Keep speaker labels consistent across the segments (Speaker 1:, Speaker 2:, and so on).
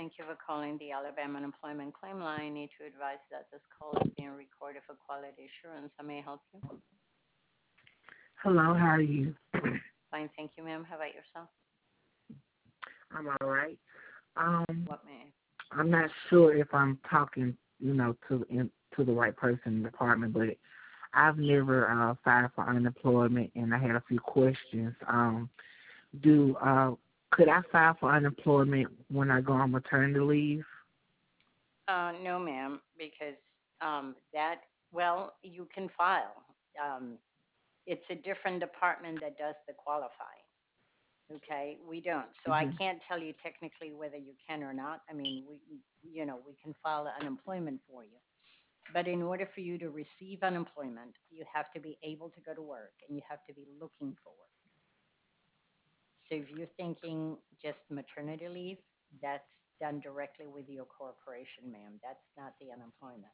Speaker 1: Thank you for calling the Alabama Unemployment Claim Line. Need to advise that this call is being recorded for quality assurance. How may I help you?
Speaker 2: Hello, how are you?
Speaker 1: Fine, thank you, ma'am. How about yourself?
Speaker 2: I'm all right. Um,
Speaker 1: What may
Speaker 2: I'm not sure if I'm talking, to the right person in the department, but I've never filed for unemployment, and I had a few questions. Do could I file for unemployment when I go on maternity leave?
Speaker 1: No, ma'am, because that, well, you can file. Um, it's a different department that does the qualifying. Okay, we don't. So I
Speaker 2: Hmm.
Speaker 1: can't tell you technically whether you can or not. I mean, we can file unemployment for you. But in order for you to receive unemployment, you have to be able to go to work and you have to be looking for work. So if you're thinking just maternity leave, that's done directly with your corporation, ma'am. That's not the unemployment.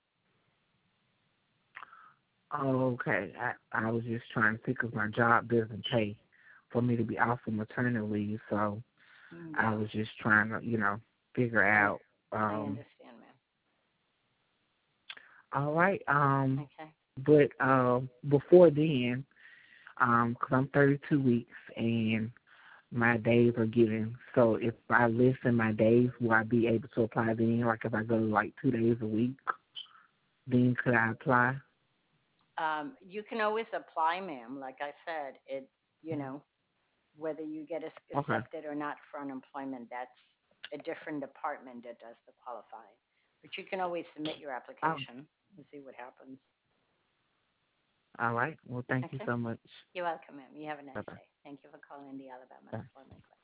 Speaker 2: Oh, okay. I was just trying to think, 'cause my job doesn't pay for me to be off of maternity leave, so I
Speaker 1: Yeah,
Speaker 2: was just trying to, figure
Speaker 1: I
Speaker 2: out.
Speaker 1: I
Speaker 2: Um,
Speaker 1: understand, ma'am.
Speaker 2: all right.
Speaker 1: Okay.
Speaker 2: But before then, 'cause I'm 32 weeks and my days are given. So if I listen my days, will I be able to apply then? Like if I go like 2 days a week, then could I apply?
Speaker 1: You can always apply, ma'am. Like I said, you know, whether you get
Speaker 2: Okay.
Speaker 1: accepted or not for unemployment, that's a different department that does the qualifying. But you can always submit your
Speaker 2: Oh,
Speaker 1: application and see what happens.
Speaker 2: all right. Well, thank you
Speaker 1: Okay.
Speaker 2: so much.
Speaker 1: You're welcome, ma'am. You have a
Speaker 2: Bye
Speaker 1: nice day. Thank you for calling the Alabama
Speaker 2: bye.
Speaker 1: Unemployment Clinic.